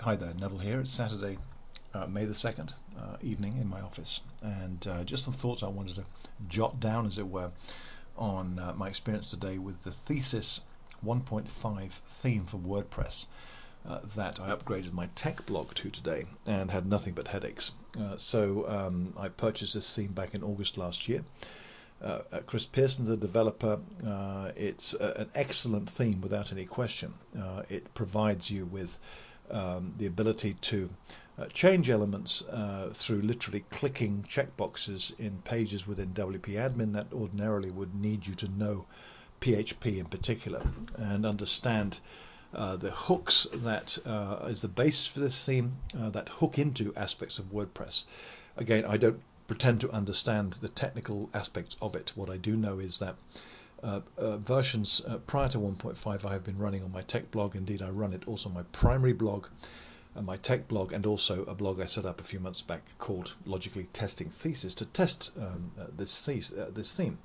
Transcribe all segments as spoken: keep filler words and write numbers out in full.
Hi there, Neville here. It's Saturday, uh, May the second, uh, evening in my office, and uh, just some thoughts I wanted to jot down, as it were, on uh, my experience today with the Thesis one point five theme for WordPress uh, that I upgraded my tech blog to today and had nothing but headaches. Uh, so um, I purchased this theme back in August last year. Uh, uh, Chris Pearson, the developer, uh, it's uh, an excellent theme without any question. Uh, it provides you with um, the ability to uh, change elements uh, through literally clicking checkboxes in pages within W P Admin that ordinarily would need you to know P H P in particular and understand uh, the hooks that uh, is the basis for this theme uh, that hook into aspects of WordPress. Again, I don't pretend to understand the technical aspects of it. What I do know is that uh, uh, versions uh, prior to one point five I have been running on my tech blog. Indeed, I run it also on my primary blog, uh, my tech blog, and also a blog I set up a few months back called Logically Testing Thesis to test um, uh, this, thes uh, this theme.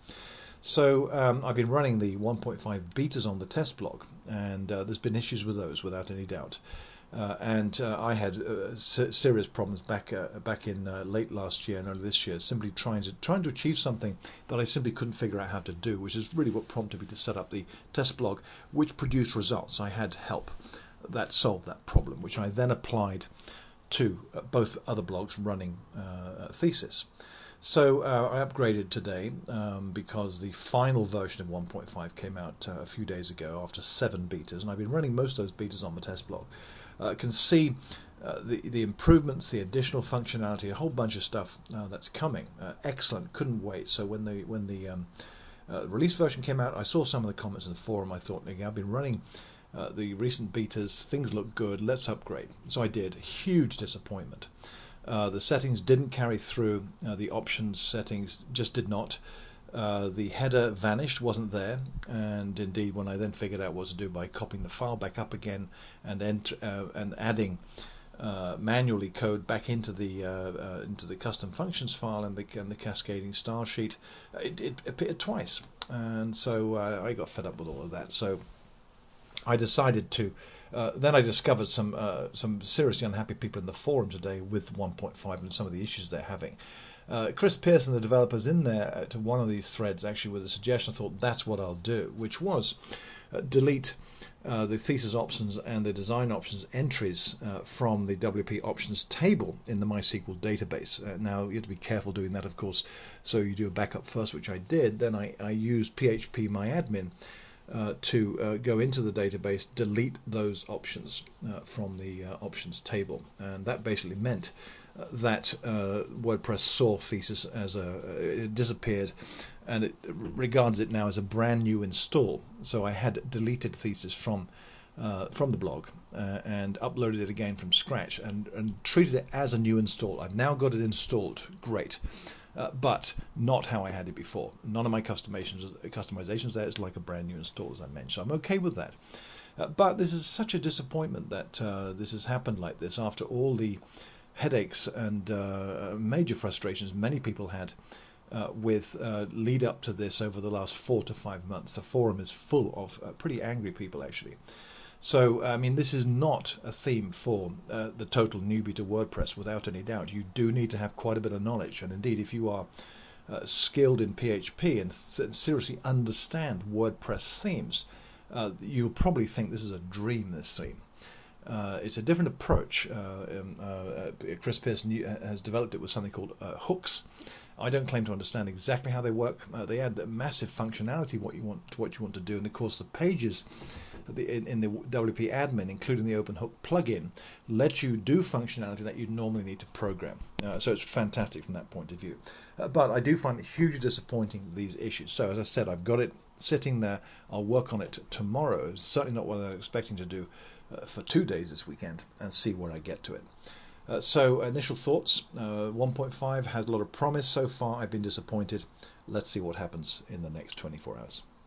So um, I've been running the one point five betas on the test blog, and uh, there's been issues with those without any doubt. Uh, and uh, I had uh, se serious problems back uh, back in uh, late last year and early this year, simply trying to trying to achieve something that I simply couldn't figure out how to do, which is really what prompted me to set up the test blog, which produced results. I had help that solved that problem, which I then applied to uh, both other blogs running uh, Thesis. So uh, I upgraded today um, because the final version of one point five came out uh, a few days ago after seven betas, and I've been running most of those betas on the test blog. Uh, can see uh, the, the improvements, the additional functionality, a whole bunch of stuff uh, that's coming. Uh, excellent, couldn't wait. So when the when the um, uh, release version came out, I saw some of the comments in the forum. I thought, okay, I've been running uh, the recent betas, things look good, let's upgrade. So I did. Huge disappointment. Uh, the settings didn't carry through. Uh, the options settings just did not. Uh, the header vanished, wasn't there, and indeed when I then figured out what to do by copying the file back up again and ent uh, and adding uh, manually code back into the uh, uh, into the custom functions file and the and the cascading style sheet, it, it appeared twice, and so uh, I got fed up with all of that. So I decided to. Uh, then I discovered some uh, some seriously unhappy people in the forum today with one point five and some of the issues they're having. Uh, Chris Pearson, the developer's in there to one of these threads actually with a suggestion. I thought that's what I'll do, which was uh, delete uh, the thesis options and the design options entries uh, from the W P options table in the MySQL database. Uh, now you have to be careful doing that, of course, so you do a backup first, which I did. Then I, I used P H P My Admin Uh, to uh, go into the database, delete those options uh, from the uh, options table, and that basically meant uh, that uh, WordPress saw Thesis as a uh, it disappeared, and it regards it now as a brand new install. So I had deleted Thesis from uh, from the blog uh, and uploaded it again from scratch and, and treated it as a new install. I've now got it installed. Great. Uh, but not how I had it before. None of my customizations, customizations there. It's like a brand new install, as I mentioned. So I'm okay with that. Uh, but this is such a disappointment that uh, this has happened like this after all the headaches and uh, major frustrations many people had uh, with uh, lead up to this over the last four to five months. The forum is full of uh, pretty angry people, actually. So, I mean, this is not a theme for uh, the total newbie to WordPress, without any doubt. You do need to have quite a bit of knowledge, and indeed, if you are uh, skilled in P H P and th seriously understand WordPress themes, uh, you'll probably think this is a dream, this theme. Uh, it's a different approach. Uh, um, uh, Chris Pearson has developed it with something called uh, hooks. I don't claim to understand exactly how they work. Uh, they add massive functionality what you want to what you want to do, and of course the pages in, in the W P Admin, including the OpenHook plugin, let you do functionality that you'd normally need to program. Uh, so it's fantastic from that point of view. Uh, but I do find it hugely disappointing, these issues. So as I said, I've got it sitting there. I'll work on it tomorrow. It's certainly not what I was expecting to do uh, for two days this weekend, and see where I get to it. Uh, so initial thoughts, uh, one point five has a lot of promise so far. I've been disappointed. Let's see what happens in the next twenty-four hours.